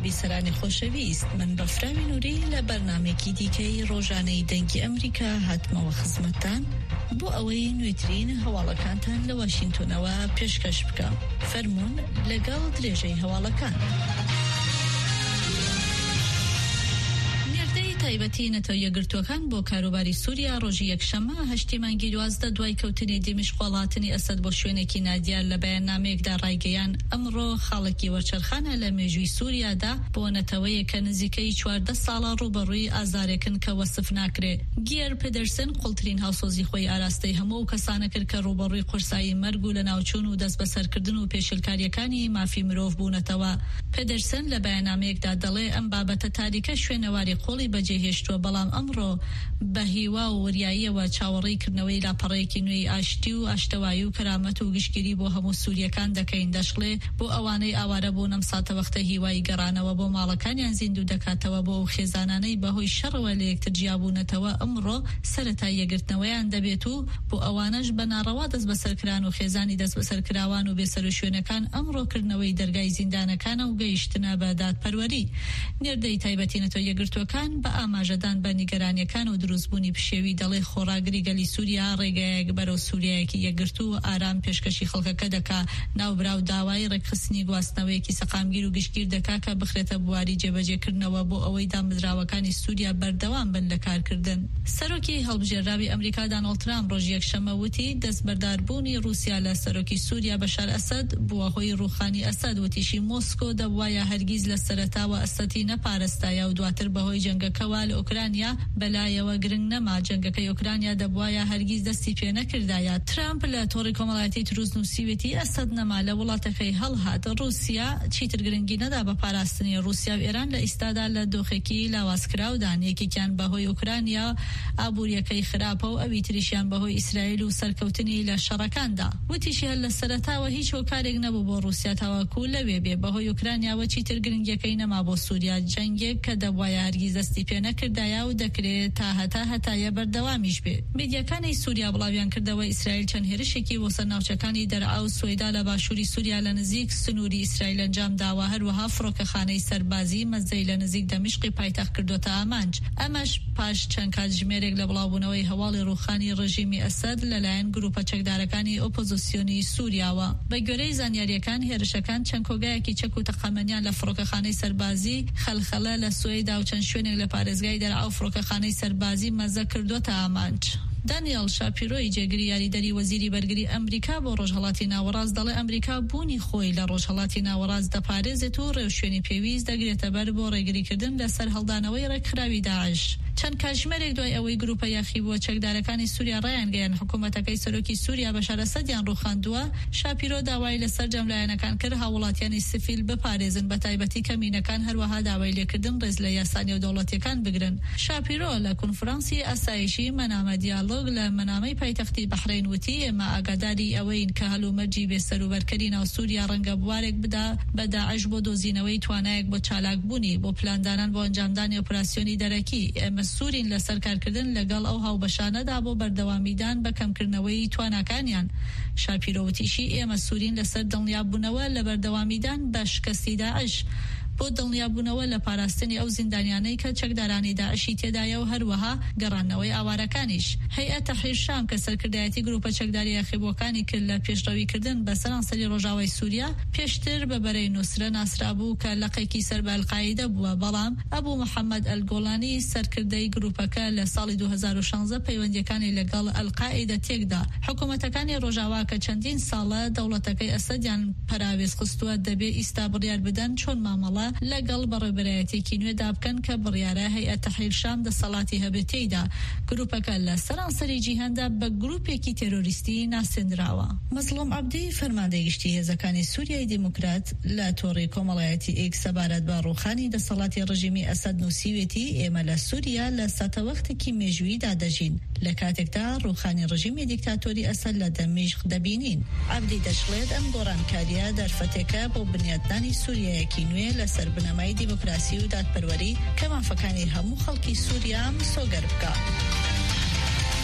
بیسەرانی خۆشەویست من بەفراوی نووری لە بەرنامێکی دیکەی ڕۆژانەی دەنگی ئەمریکا هاتمەوە خزمەتتان بۆ ئەوەی نوێترین هەواڵەکانتان لە واشنگتۆنەوە پێشکەش بکەم. فەرموون لەگەڵ درێژەی هەواڵەکان. تایبەتی نەتەوە یەکگرتووەکان بۆ کاروباری سووریا ڕۆژی یەکشەممە 8 مانگی 12 دوای کەوتنی دمشق وڵاتنی ئەسەد بۆ شوێنێکی نادیار لە بەیاننامەیەکدا ڕایگەیان ئەمڕۆ خاڵێکی وەرچەرخانە لە مێژووی سووریادا بۆ نەتەوەیەک کە نزیکەی 14 ساڵە ڕوبەڕووی ئازارێکن کە وەسف ناکرێ. گیر پێدەرسن قوڵترین هاوسۆزی خۆی ئاراستەی هەموو کەسانە کرد کە ڕوبەڕووی قورسایی مەرگ و لە ناوچوون و دەست بەسەرکردن و پێشلکاریەکانی مافی مرۆڤ بوونەتەوە. پێدەرسن لە بەیاننامەیەکدا دەڵێ ئەم بابەتە تاریکە شوێنەواری قۆڵی هێشتووە بەڵام ئەمڕۆ بە هیوا و وریاییەوە چاوەڕێکردنەوەی لاپەڕەیەکی نوێی ئاشتی و ئاشتەوایی و کەرامەت و گشتگیری بۆ هەموو سووریەکان دەکەین. دەشڵێ بۆ ئەوانەی ئاوارە بۆ نەمساتە وەختە هیوای گەڕانەوە بۆ ماڵەکانیان زیندوو دەکاتەوە بۆ خێزانانەی بەهۆی شەڕەوە لە یەکتر جیابوونەتەوە ئەمڕۆ سەرەتا یەگرتنەوەیان دەبێت و بۆ ئەوانەش بە ناڕەوا دەست بەسەرکران و خێزانی دەست بەسەرکراوان و بێسەر و شوێنەکان ئەمڕۆکردنەوەی دەرگای زیندانەکانە و گەیشتنە بە دادپەروەری. نێردەی تایبەتی نەتەوە یەکگرتووەکان بە ئاماژەدان بە نیگەرانیەکان و دروستبوونی پشێوی دەڵێ خۆراگری گەلی سووریا ڕێگەیەک بەرەو سووریایەکی یەکگرتوو و ئارام پێشکەشی خەڵکەکە دەکا. ناوبراو داوای ڕێکخستنی گواستنەوەیەکی سەقامگیر و گشتگیر دەکا کە بخرێتە بواری جێبەجێکردنەوە بۆ ئەوەی دامدراوەکانی سووریا بەردەوام بن لە کارکردن. سەرۆکی هەڵبژێراوی ئەمریکا دۆناڵد ترامپ ڕۆژی یەکشەممە وتی دەستبەرداربوونی رووسیا لە سەرۆکی سووریا بەشار ئەسەد بووە هۆی ڕووخانی ئەسەد. وتیشی مۆسکۆ دەبوایە هەرگیز لە سەرەتاوە ئەسەدی نەپارێستایە و دواتر بەهۆی جەنگەکەوە لە ئوکرانیا بەلایەوە گرنگ نەما. جەنگەکەی ئوکرانیا دەبوایە هەرگیز دەستی پێ نەکردایە. ترامپ لە تۆڕی کۆمەڵایەتی تروس نووسیوێتی ئەسەد نەما لە وڵاتەکەی هەڵهات. رووسیا چیتر گرنگی نەدا بە پاراستنی رووسیا و ئێران لە ئیستادا لە دۆخێکی لاوازکراودان. یەکێکیان بەهۆی ئوکرانیا ئابوووریەکەی خراپە و ئەوی تریشیان بەهۆی ئیسرائیل و سەرکەوتنی لە شەڕەکاندا. وتیشی هەر لە سەرەتاوە هیچ هۆکارێک نەبوو بۆ رووسیا تاواکو لەوێ بێ بەهۆی ئوکرانیاوە چیتر گرنگیەکەی نەما بۆ سووریا. جەنگێک کە دەبوایە هەرگیز دەستی پێ نەکردایە و دەکرێت تا هەتایە بەردەوامیش بێت. میدیاکانی سووریا بڵاویان کردەوە ئیسرائیل چەند هێرشێکی بۆ سەرناوچەکانی دەرعا و سوێدا لە باشووری سووریا لە نزیک سنووری ئیسرائیل ئەنجام داوە. هەروەها فڕۆکەخانەی سەربازی مەزەی لە نزیک دەمیشقی پایتەخت کردوتە ئامانج. ئەمەش پاش چەند کاتژمێرێک لە بڵاوبوونەوەی هەواڵی ڕووخانی ڕژیمی ئەسەد لەلایەن گروپە چەکدارەکانی ئۆپۆزیسیۆنی سووریاوە. بە گوێرەی زانیاریەکان هێرشەکان چەند کۆگایەکی چەک و تەقەمەنیان لە فڕۆکەخانەی سەربازی خەلخەلە لە سوێدا و چەند شوێنێک لە پارێزگای دەرعا و فڕۆکەخانەی سەربازی مەزە کردوتە ئامانج. دانیال شاپیرۆی جێگری یاریدەری وەزیری بەرگری ئەمریکا بۆ ڕۆژهەڵاتی ناوەڕاست دەڵێ ئەمریکا بوونی خۆی لە ڕۆژهەڵاتی ناوەڕاست دەپارێزێت و ڕێوشوێنی پێویست دەگرێتە بەر بۆ ڕێگریکردن لەسەر هەڵدانەوەی ڕێکخراوی داعش. چەند کاتژمێرێک دوای ئەوەی گروپە یاخی بووە چەکدارەکانی سووریا ڕایان گەیان حکوومەتەکەی سەرۆکی سووریا بەشار ئەسەدیان ڕوخاندووە، شاپیرۆ داوای لەسەر جەملایەنەکان کرد هاوڵاتیانی سیفیل بپارێزن بە تایبەتی کەمینەکان، هەروەها داوای لێکردن ڕێز لە یاسانی و دەوڵەتیەکان بگرن. شاپیرۆ لە کنفرانسی ئاسایشی مەنامە دیالۆگ لە مەنامەی پایتەختی بەحرین وتی ئێمە ئاگاداری ئەوەین کە هەلومەرجی بێسەروبەرکەری ناو سووریا ڕەنگە بوارێک بدا بە داعش بۆ دۆزینەوەی توانایەک بۆ چالاکبوونی بۆ پلاندانان بۆ ئەنجامدانی ئۆپراسیۆنی دەرەکی. ئێمە سوورین لەسەر کارکردن لەگەڵ ئەو هاوبەشانەدا بۆ بەردەوامیدان بە کەمکردنەوەی تواناکانیان. شاپیرۆوتیشی ئێمە سوورین لەسەر دڵنیابوونەوە لە بەردەوامیدان بە شکستی داعش، بۆ دڵنیابوونەوە لە پاراستنی ئەو زیندانیانەی کە چەکدارانی داعشی تێدایە و هەروەها گەڕانەوەی ئاوارەکانیش. هەیئەت تەحریر شام کە سەرکردایەتی گروپە چەکداری یاخیبووەکانی کرد لە پێشڕەویکردن بە سەرانسەری ڕۆژاوای سووریا پێشتر بە بەرەی نوسرە ناسرابوو کە لەقێکی سەر بە ئەلقاعیدە بووە، بەڵام ئەبوو محەممەد ئەلگۆڵانی سەرکردەی گروپەکە لە ساڵی 2016 پەیوەندیەکانی لەگەڵ ئەلقاعیدە تێکدا. حکوومەتەکانی ڕۆژاوا کە چەندین ساڵە دەوڵەتەکەی ئەسەدیان پەراوێز خستووە دەبێ ئیستا بڕیار بدەن چۆن مامەڵە لەگەڵ بەڕێبەرایەتێکی نوێدا بکەن کە بڕیارە هەیئەت تەحریر شام دەسەڵاتی هەبێت تێیدا. گروپەکە لە سەرانسەری جیهاندا بە گروپێکی تێرۆریستی ناسێنراوە. مەزلوم عەبدی فەرماندەی گشتی هێزەکانی سووریای دیموکرات لە تۆڕی کۆمەڵایەتی ئێکس سەبارەت بە ڕووخانی دەسەڵاتی ڕژیمی ئەسەد نووسیوێتی ئێمە لە سووریا لە ساتەوەختێکی مێژوویدا دەژین، لە کاتێکدا ڕووخانی ڕژیمی دیکتاتۆری ئەسەد لە دەمیشق دەبینین. عەبدی دەشڵێت ئەم گۆڕانکاریە دەرفەتێکە بۆ بنیاتدانی سووریایەکی نوێ لەسەر بنەمای دیموکراسی و دادپەروەری کە مافەکانی هەموو خەڵکی سووریا مسۆگەر بکات.